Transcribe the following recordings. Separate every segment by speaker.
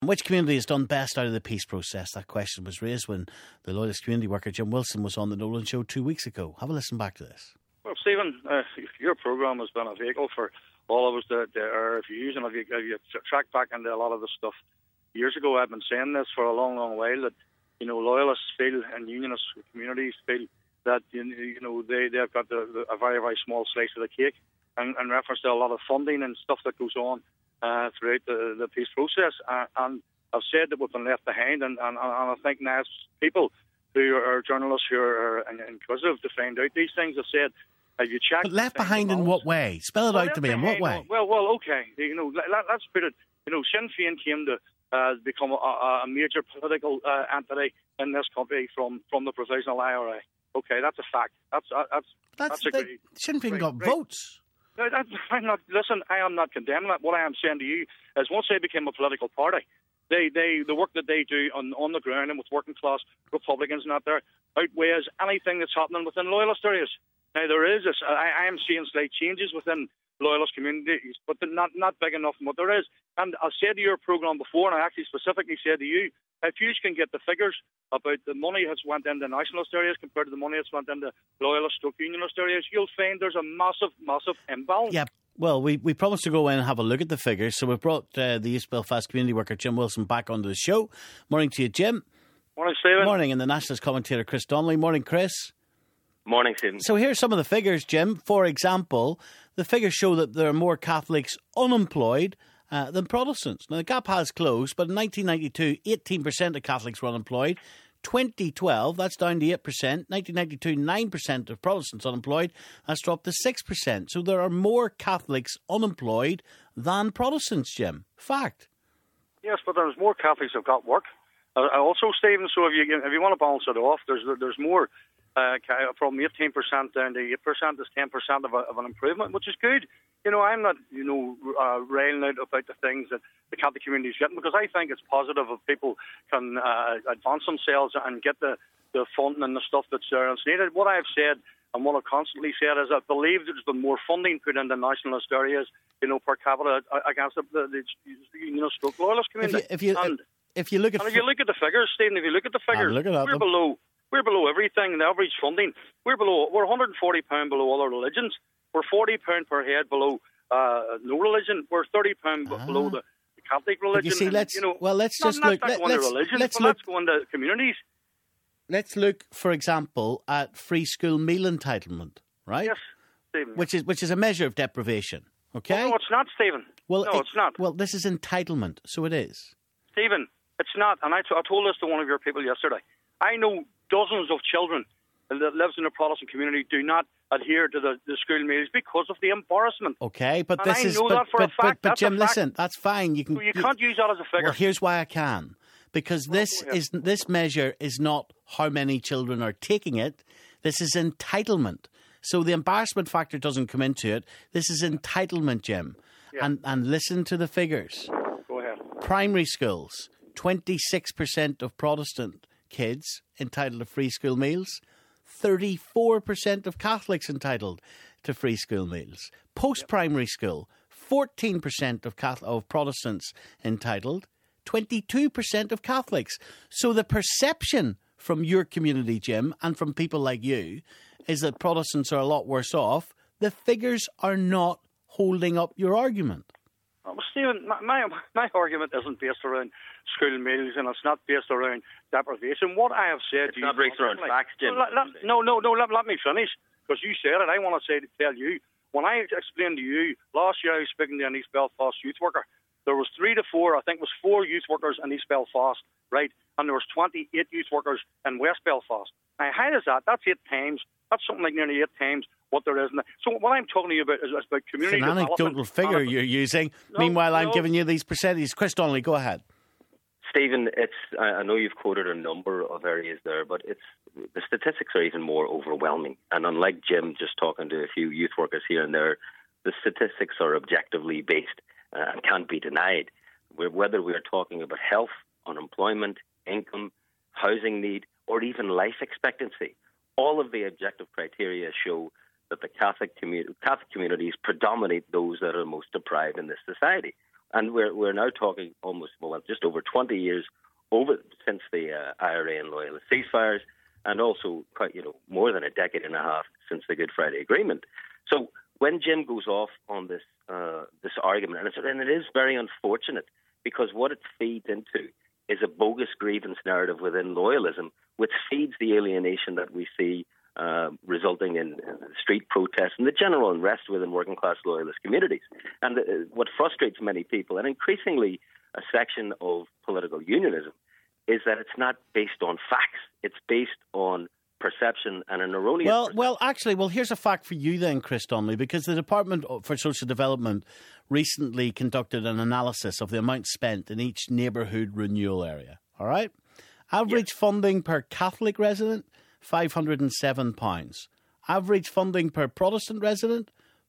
Speaker 1: Which community has done best out of the peace process? That question was raised when the Loyalist community worker Jim Wilson was on the Nolan Show 2 weeks ago. Have a listen back to this.
Speaker 2: Well, Stephen, your programme has been a vehicle for all of us that are refused, and if you track back into a lot of the stuff years ago, I've been saying this for a long, long while, that, Loyalists feel and Unionist communities feel that, they've got a very, very small slice of the cake in reference to a lot of funding and stuff that goes on throughout the peace process. And I've said that we've been left behind, and I think now people who are journalists who are inquisitive to find out these things have said, have you checked?
Speaker 1: But left behind in what way? Spell it out to me. In what way?
Speaker 2: Well, okay. Let's put it. Sinn Féin came to become a major political entity in this country from the provisional IRA. Okay, that's a fact. That's agreed.
Speaker 1: Sinn Féin got votes.
Speaker 2: Listen, I am not condemning that. What I am saying to you is, once they became a political party, the work that they do on the ground and with working class Republicans and that there outweighs anything that's happening within Loyalist areas. Now, there is this, I am seeing slight changes within Loyalist communities, but they're not big enough from what there is. And I said to your programme before, and I actually specifically said to you, if you can get the figures about the money that's went into nationalist areas compared to the money that's went into Loyalist or Unionist areas, you'll find there's a massive, massive imbalance.
Speaker 1: Yeah. Well, we promised to go in and have a look at the figures, so we've brought the East Belfast community worker Jim Wilson back onto the show. Morning to you, Jim.
Speaker 2: Morning, Stephen.
Speaker 1: Morning, and the Nationalist commentator Chris Donnelly. Morning, Chris.
Speaker 3: Morning, Stephen.
Speaker 1: So here's some of the figures, Jim. For example, the figures show that there are more Catholics unemployed than Protestants. Now, the gap has closed, but in 1992, 18% of Catholics were unemployed. 2012, that's down to 8%. 1992, 9% of Protestants unemployed. That's dropped to 6%. So there are more Catholics unemployed than Protestants, Jim. Fact.
Speaker 2: Yes, but there's more Catholics who've got work. Also, Stephen, so if you want to balance it off, there's more from 18% down to 8% is 10% of an improvement, which is good. I'm not, railing out about the things that the Catholic community is getting, because I think it's positive if people can advance themselves and get the funding and the stuff that's there and it's needed. What I've said and what I've constantly said is I believe there's been more funding put into nationalist areas, per capita against the Loyalist community.
Speaker 1: If you look at
Speaker 2: the figures, Stephen, we're below everything, the average funding. We're £140 below other religions. We're £40 per head below no religion. We're £30 below the Catholic religion.
Speaker 1: But you see, let's
Speaker 2: go into communities.
Speaker 1: Let's look, for example, at free school meal entitlement, right?
Speaker 2: Yes, Stephen.
Speaker 1: Which is a measure of deprivation. Okay.
Speaker 2: Well, no, it's not, Stephen. It's not.
Speaker 1: Well, this is entitlement, so it is.
Speaker 2: Stephen, it's not. And I told this to one of your people yesterday. I know dozens of children that lives in a Protestant community do not adhere to the school meals because of the embarrassment.
Speaker 1: Okay, but
Speaker 2: and
Speaker 1: this is...
Speaker 2: But
Speaker 1: Jim, listen, that's fine. You
Speaker 2: can't use that as a figure.
Speaker 1: Well, here's why I can. Because this measure is not how many children are taking it. This is entitlement. So the embarrassment factor doesn't come into it. This is entitlement, Jim. Yeah. And listen to the figures.
Speaker 2: Go ahead.
Speaker 1: Primary schools, 26% of Protestant kids entitled to free school meals. 34% of Catholics entitled to free school meals. Post-primary school, 14% of Protestants entitled, 22% of Catholics. So the perception from your community, Jim, and from people like you, is that Protestants are a lot worse off. The figures are not holding up your argument.
Speaker 2: Well, Stephen, my argument isn't based around school meals, and it's not based around deprivation. What I have said
Speaker 3: it's not based around facts, Jim.
Speaker 2: Let me finish, because you said it. I want to tell you, when I explained to you, last year I was speaking to an East Belfast youth worker. There was 3 to 4, I think it was 4 youth workers in East Belfast, right? And there was 28 youth workers in West Belfast. Now, how is that? That's 8 times. That's something like nearly 8 times what there is. So what I'm talking to you about is about community development.
Speaker 1: It's an anecdotal figure you're using. Meanwhile, I'm giving you these percentages. Chris Donnelly, go ahead.
Speaker 3: Stephen, I know you've quoted a number of areas there, but the statistics are even more overwhelming. And unlike Jim just talking to a few youth workers here and there, the statistics are objectively based and can't be denied. Whether we're talking about health, unemployment, income, housing need, or even life expectancy, all of the objective criteria show that the Catholic communities predominate those that are most deprived in this society. And we're now talking just over 20 years since the IRA and Loyalist ceasefires, and also quite more than a decade and a half since the Good Friday Agreement. So when Jim goes off on this argument, and it is very unfortunate, because what it feeds into is a bogus grievance narrative within loyalism, which feeds the alienation that we see resulting in street protests and the general unrest within working class loyalist communities. And what frustrates many people, and increasingly a section of political unionism, is that it's not based on facts. It's based on perception and an erroneous perception.
Speaker 1: Well, here's a fact for you then, Chris Donnelly, because the Department for Social Development recently conducted an analysis of the amount spent in each neighbourhood renewal area. All right? Average funding per Catholic resident, £507. Average funding per Protestant resident,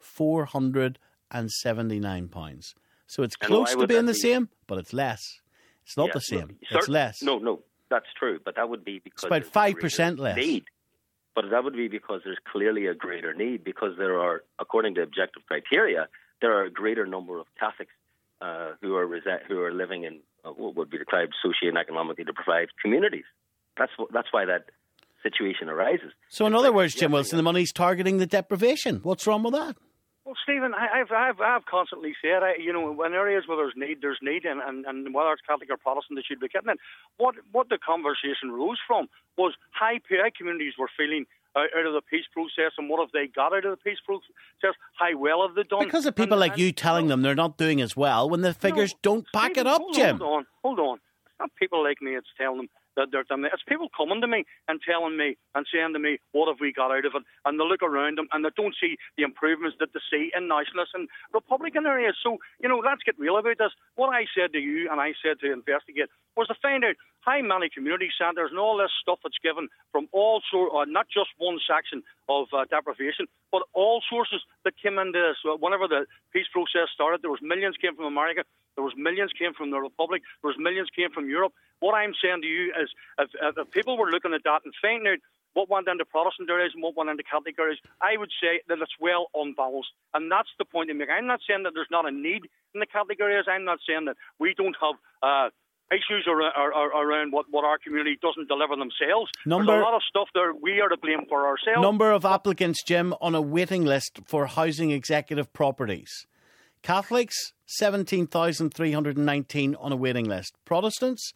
Speaker 1: £479. So it's close to being the same, but it's less. It's not the same. It's less.
Speaker 3: No, that's true. But that would be because
Speaker 1: it's about 5% less.
Speaker 3: Need. But that would be because there's clearly a greater need, because there are, according to objective criteria, there are a greater number of Catholics who are living in what would be described socially and economically deprived communities. That's why that situation arises.
Speaker 1: So in other words, Jim Wilson, the money's targeting the deprivation. What's wrong with that?
Speaker 2: Well, Stephen, I've constantly said, in areas where there's need, and whether it's Catholic or Protestant, they should be getting it. What the conversation rose from was how communities were feeling out of the peace process, and what have they got out of the peace process? How well have they done?
Speaker 1: Because of people like you telling them they're not doing as well when the figures don't back it up, Jim.
Speaker 2: Hold on. It's not people like me. It's telling them that they're done. It's people coming to me and telling me and saying to me, what have we got out of it? And they look around them and they don't see the improvements that they see in nationalist and Republican areas. So, let's get real about this. What I said to you and I said to investigate was to find out how many community centres and all this stuff that's given from all sorts, not just one section of deprivation, but all sources that came into this. Whenever the peace process started, there was millions came from America, there was millions came from the Republic, there was millions came from Europe. What I'm saying to you is, if people were looking at that and finding out what went into Protestant areas and what went into Catholic areas, I would say that it's well unbalanced. And that's the point I make. I'm not saying that there's not a need in the Catholic areas. I'm not saying that we don't have issues around what our community doesn't deliver themselves. There's a lot of stuff there we are to blame for ourselves.
Speaker 1: Number of applicants, Jim, on a waiting list for housing executive properties. Catholics, 17,319 on a waiting list. Protestants,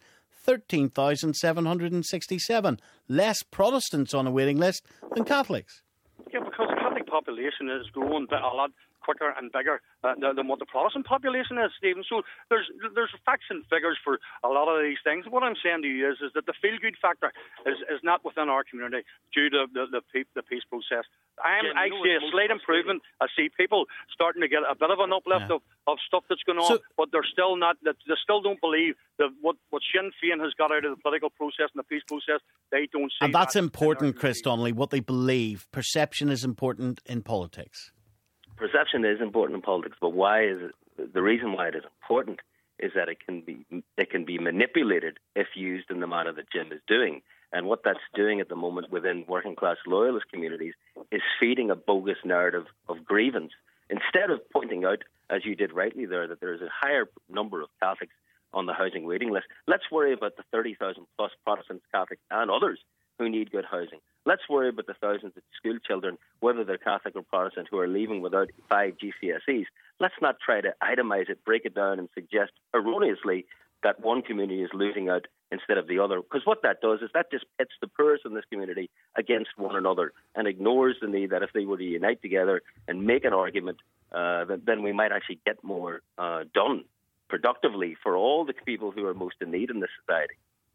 Speaker 1: 13,767. Less Protestants on a waiting list than Catholics.
Speaker 2: Yeah, because the Catholic population is growing a lot quicker and bigger than what the Protestant population is, Stephen. So there's facts and figures for a lot of these things. What I'm saying to you is that the feel-good factor is not within our community due to the peace process. I see a slight improvement. I see people starting to get a bit of an uplift of stuff that's going on, but they're still not. They still don't believe that what Sinn Féin has got out of the political process and the peace process. They don't see.
Speaker 1: And that's important, Chris Donnelly. What they believe. Perception is important in politics.
Speaker 3: Perception is important in politics, but why is it? The reason why it is important is that it can be manipulated if used in the manner that Jim is doing. And what that's doing at the moment within working class loyalist communities is feeding a bogus narrative of grievance. Instead of pointing out, as you did rightly there, that there is a higher number of Catholics on the housing waiting list, let's worry about the 30,000 plus Protestants, Catholics and others who need good housing. Let's worry about the thousands of school children, whether they're Catholic or Protestant, who are leaving without 5 GCSEs. Let's not try to itemize it, break it down and suggest erroneously that one community is losing out instead of the other. Because what that does is that just pits the poorest in this community against one another and ignores the need that if they were to unite together and make an argument, then we might actually get more done productively for all the people who are most in need in this society.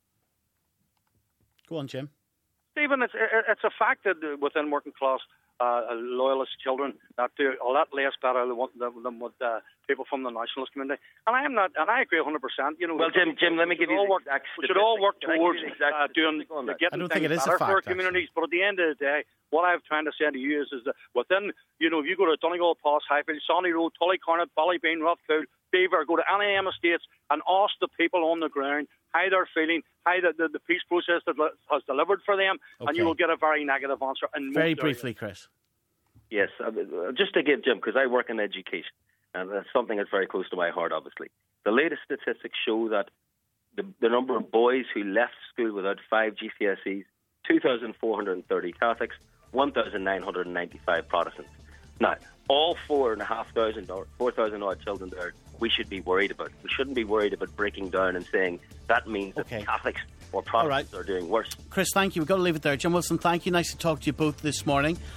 Speaker 1: Go on, Jim.
Speaker 2: Stephen, it's a fact that within working class loyalist children that do a lot less better than what people from the nationalist community. And I agree 100%.
Speaker 3: Well, Jim, let me give you the exact
Speaker 2: statistics. We should all work towards getting things better for our communities. But at the end of the day, what I'm trying to say to you is that within, if you go to Donegal, Pass, Highfield, Sonny Road, Tullycornet, Ballybean, Roughcool, Beaver, go to any estates and ask the people on the ground how they're feeling, how the peace process that has delivered for them, and you will get a very negative answer.
Speaker 1: Very briefly, Chris.
Speaker 3: Yes, just to give Jim, because I work in education, and that's something that's very close to my heart, obviously. The latest statistics show that the number of boys who left school without 5 GCSEs, 2,430 Catholics, 1,995 Protestants. Now, all 4,500 or 4,000 odd children there, we should be worried about. We shouldn't be worried about breaking down and saying that means that Catholics or Protestants are doing worse.
Speaker 1: Chris, thank you. We've got to leave it there. Jim Wilson, thank you. Nice to talk to you both this morning.